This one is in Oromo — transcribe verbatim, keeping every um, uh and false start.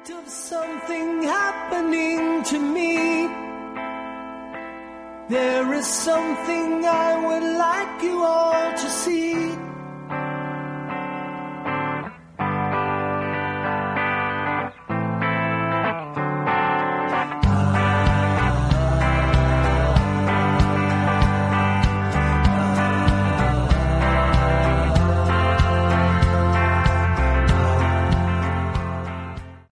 of something happening to me. There is something I would like you all